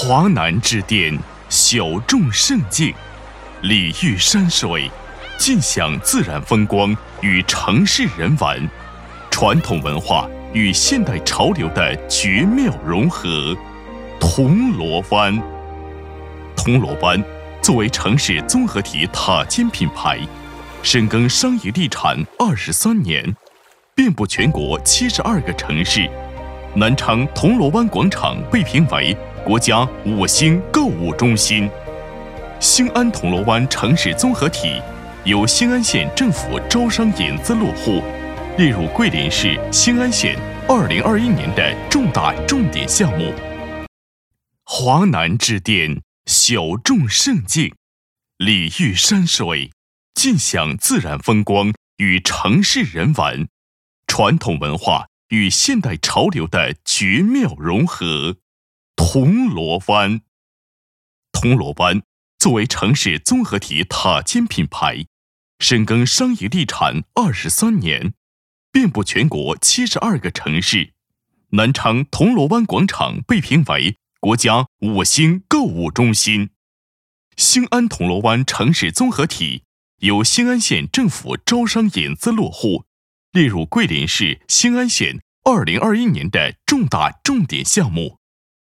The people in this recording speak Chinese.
华南之巅，小众胜境，礼遇山水，尽享自然风光与城市人文，传统文化与现代潮流的绝妙融合。铜锣湾，铜锣湾作为城市综合体塔尖品牌，深耕商业地产23年，遍布全国72个城市。南昌铜锣湾广场被评为国家5星购物中心。兴安铜锣湾城市综合体由兴安县政府招商引资落户，列入桂林市兴安县2021年的重大重点项目。华南之巅，小众胜境，礼遇山水，尽享自然风光与城市人文，传统文化与现代潮流的绝妙融合。铜锣湾，铜锣湾作为城市综合体塔尖品牌，深耕商业地产23年，遍布全国72个城市。南昌铜锣湾广场被评为国家5星购物中心。兴安铜锣湾城市综合体由兴安县政府招商引资落户，列入桂林市兴安县2021年的重大重点项目。